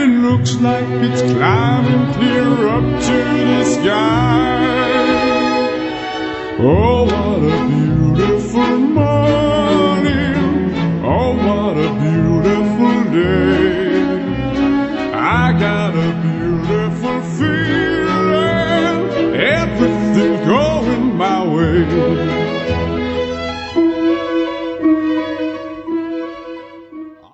and it looks like it's climbing clear up to the sky.